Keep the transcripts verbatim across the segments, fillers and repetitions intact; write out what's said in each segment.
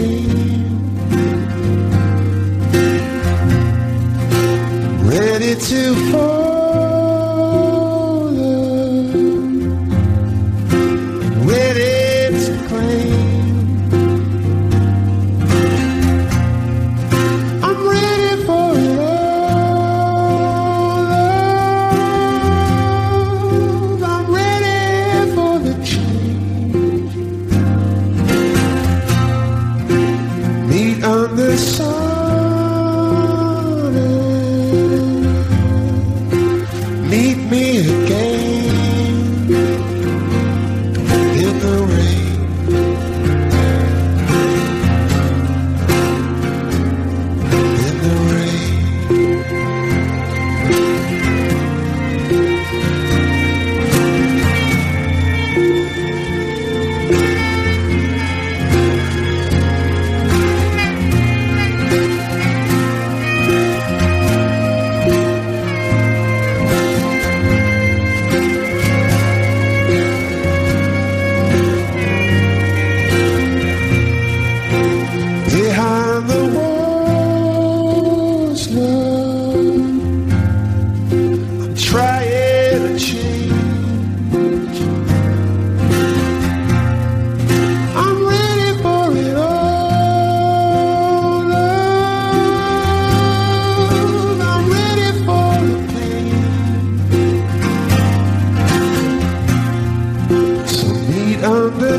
ready to fall, ready to claim. I'm ready for it all. I'm ready for the change. Meet on the sun. Meet me again in the rain. In the rain. Behind the walls, love, I'm trying to change. I'm ready for it all, love. I'm ready for the pain. So meet under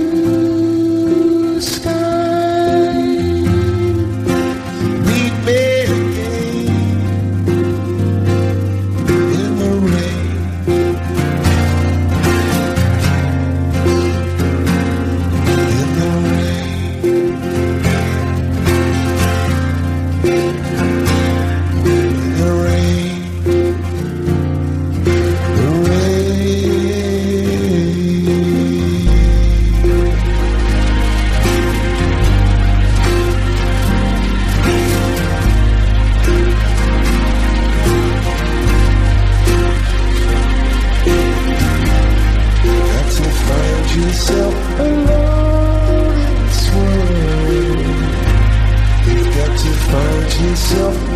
blue sky. Yourself alone in this world. You've got to find yourself